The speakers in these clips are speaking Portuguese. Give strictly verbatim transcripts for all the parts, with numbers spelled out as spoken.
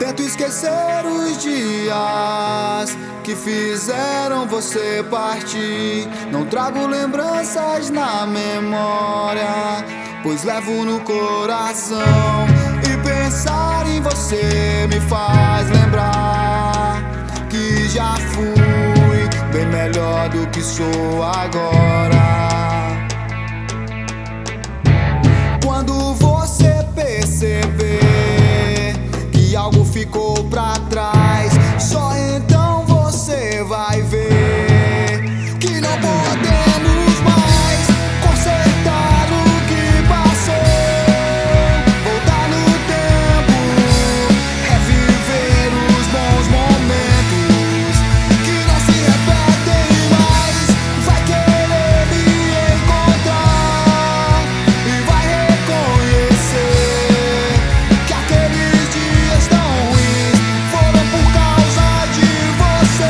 tento esquecer os dias que fizeram você partir. Não trago lembranças na memória, pois levo no coração. E pensar em você me faz lembrar que já fui bem melhor do que sou agora. Quando você perceber que algo ficou pra trás, só então você vai ver que não podemos mais consertar o que passou. Voltar no tempo, reviver os bons momentos que não se repetem mais. Vai querer me encontrar e vai reconhecer que aqueles dias tão ruins foram por causa de você.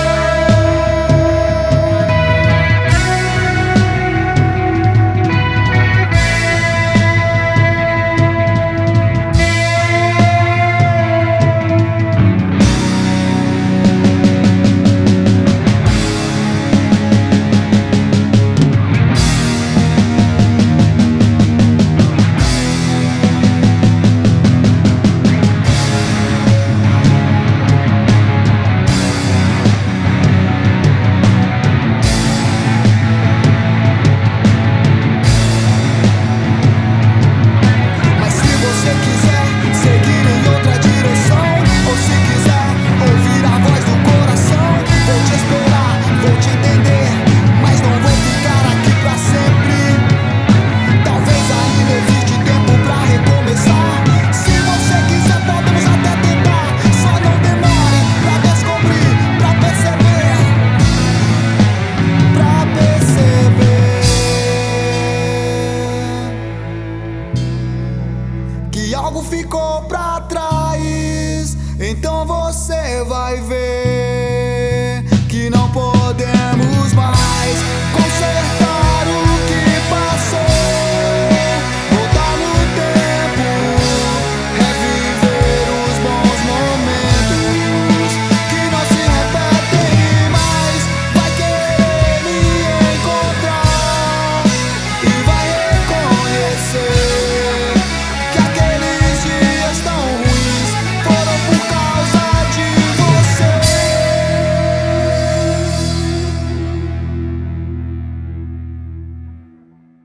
Mas se você quiser seguir em outra direção, ou se quiser ouvir a voz do coração, vou te esperar, vou te entender, mas não vou ficar aqui pra sempre. Talvez ainda existe tempo pra recomeçar. Se você quiser podemos até tentar, só não demore pra descobrir, pra perceber, pra perceber que algo ficou pra trás. Então você vai ver que não podemos mais